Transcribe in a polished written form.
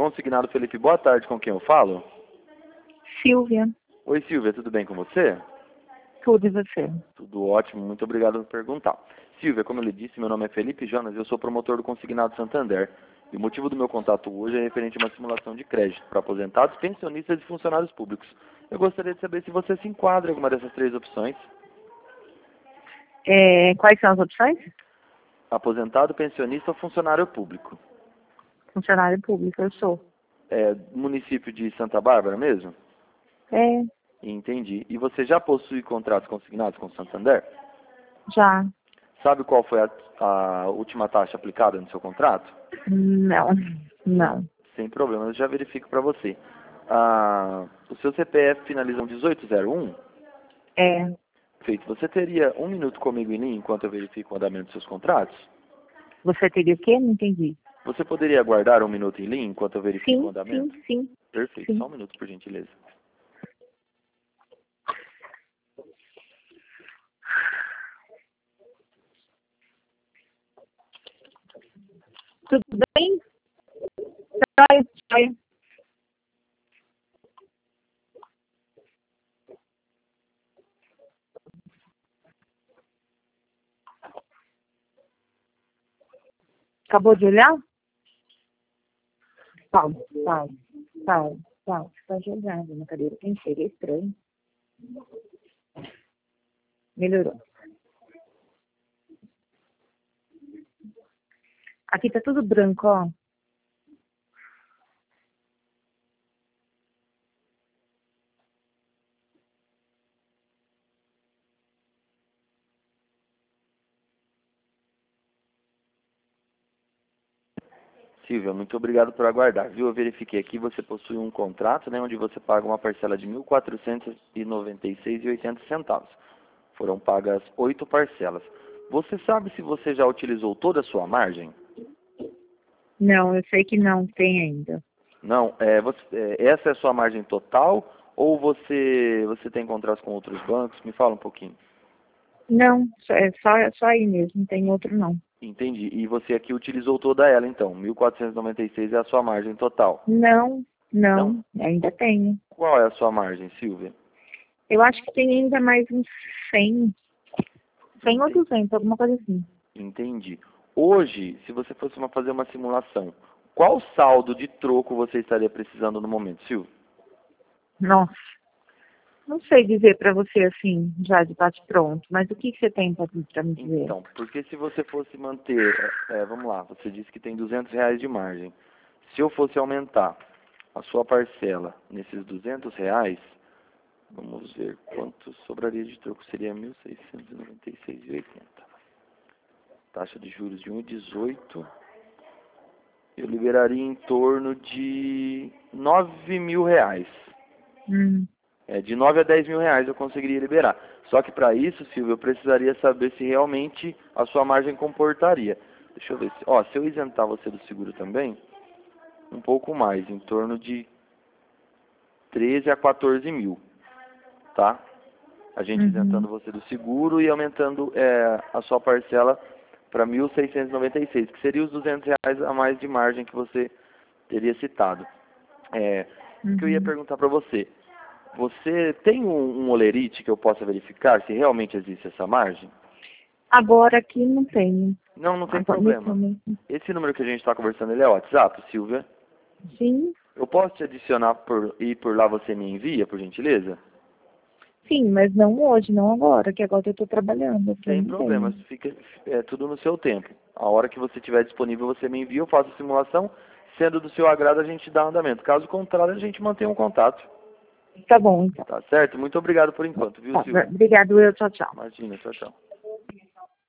Consignado Felipe, boa tarde, com quem eu falo? Silvia, Oi Silvia, tudo bem com você? tudo e você? Tudo ótimo, muito obrigado por perguntar. Silvia, como eu lhe disse, meu nome é Felipe Jonas e eu sou promotor do Consignado Santander. E o motivo do meu contato hoje é referente a uma simulação de crédito para aposentados, pensionistas e funcionários públicos. Eu gostaria de saber se você se enquadra em alguma dessas três opções. Quais são as opções? Aposentado, pensionista ou funcionário público. Funcionário público, eu sou. Município de Santa Bárbara mesmo? É, Entendi. E você já possui contratos consignados com o Santander? já. Sabe qual foi a última taxa aplicada no seu contrato? Não. Sem problema, eu já verifico para você. O seu CPF finaliza em 1801? É, Feito. Você teria um minuto comigo em linha enquanto eu verifico o andamento dos seus contratos? você teria o quê? Não entendi. Você poderia aguardar um minuto em linha enquanto eu verifico o Sim, andamento? sim. Perfeito. Sim. Só um minuto, por gentileza. Tudo bem? Joia. Acabou de olhar? Paulo. Você está jogando na cadeira. Quem chega é estranho. Melhorou. Aqui tá tudo branco, ó. Silvia, muito obrigado por aguardar, viu? Eu verifiquei aqui, você possui um contrato, né, onde você paga uma parcela de R$ 1.496,80. Foram pagas 8 parcelas. Você sabe se você já utilizou toda a sua margem? Não, eu sei que não tem ainda. Não, essa é a sua margem total ou você tem contratos com outros bancos? Me fala um pouquinho. Não, é só aí mesmo, não tem outro não. Entendi. E você aqui utilizou toda ela, então. 1.496 é a sua margem total. Não, Não? ainda tenho. Qual é a sua margem, Silvia? Eu acho que tem ainda mais uns 100 ou 200, alguma coisa assim. Entendi. Hoje, se você fosse fazer uma simulação, qual saldo de troco você estaria precisando no momento, Silvia? Nossa, não sei dizer para você assim, já de bate pronto, mas o que você tem para me dizer? Então, porque se você fosse manter, vamos lá, você disse que tem R$ 200 de margem. Se eu fosse aumentar a sua parcela nesses R$ 200, vamos ver quanto sobraria de troco. Seria 1.696,80. Taxa de juros de 1,18. Eu liberaria em torno de R$ 9.000. De R$ 9 a R$ 10.000 eu conseguiria liberar. Só que para isso, Silvio, eu precisaria saber se realmente a sua margem comportaria. Deixa eu ver. Se eu isentar você do seguro também, um pouco mais, em torno de 13 a 14 mil, tá? A gente isentando você do seguro e aumentando a sua parcela para 1.696, que seria os R$ 200 a mais de margem que você teria citado. O que eu ia perguntar para você? Você tem um olerite que eu possa verificar se realmente existe essa margem? Agora aqui não tenho. Não tem problema. Esse número que a gente está conversando, ele é WhatsApp, Silvia? Sim, Eu posso te adicionar e por lá você me envia, por gentileza? sim, mas não hoje, não agora, que agora eu estou trabalhando. Aqui Sem não problema, tenho. fica tudo no seu tempo. A hora que você tiver disponível, você me envia, eu faço a simulação. Sendo do seu agrado, a gente dá andamento. Caso contrário, a gente mantém um contato. Tá bom, então. Tá certo? Muito obrigado por enquanto, viu, Tá, Silvia? obrigado, tchau, tchau. Imagina, tchau, tchau.